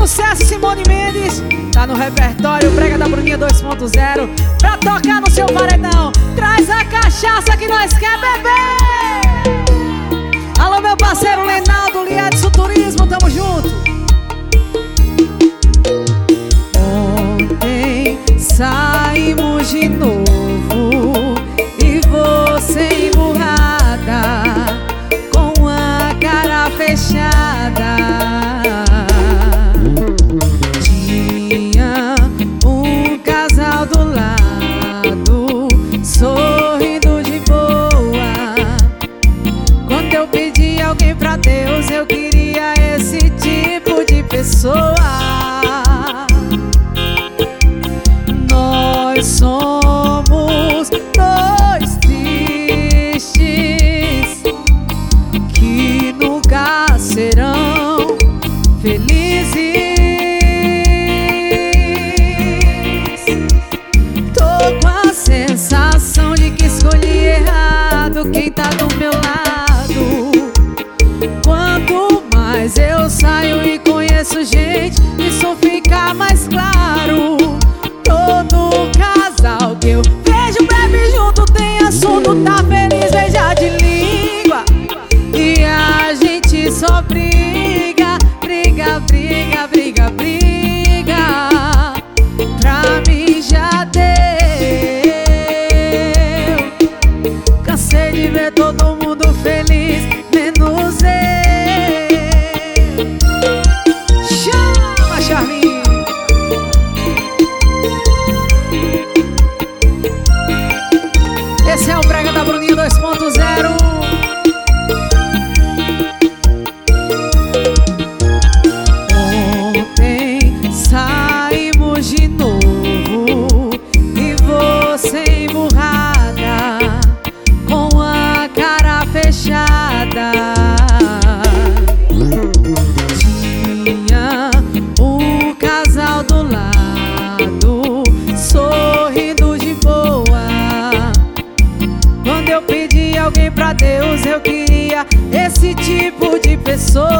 sucesso, Simone Mendes. Tá no repertório, Brega da Bruninha 2.0. Pra tocar no seu paredão, traz a cachaça que nós quer beber. Alô, meu parceiro Lenaldo, Liedson Turismo, tamo junto. Ontem saímos de novo e você emburrada, com a cara fechada. Tinha um casal do lado, sorrindo de boa. Quando eu pedi alguém pra Deus, eu queria esse tipo de pessoa. Nós somos dois tristes que nunca serão felizes. Tô com a sensação de que escolhi errado quem tá do meu lado. Quanto mais eu saio e conheço gente, isso fica mais claro. Todo casal que eu vejo bebe junto, tem assunto, tá feliz, beija de língua. E a gente só briga, briga, briga, briga, briga. Pra mim já deu. Cansei de ver todo mundo feliz, menos eu. Chama, Charlinho. Esse é o Brega da Bruninha 2.0. Ontem saímos de novo e você emburrada, com a cara fechada. Tinha um casal do lado, sorrindo de boa. Quando eu pedi alguém pra Deus, eu queria esse tipo de pessoa.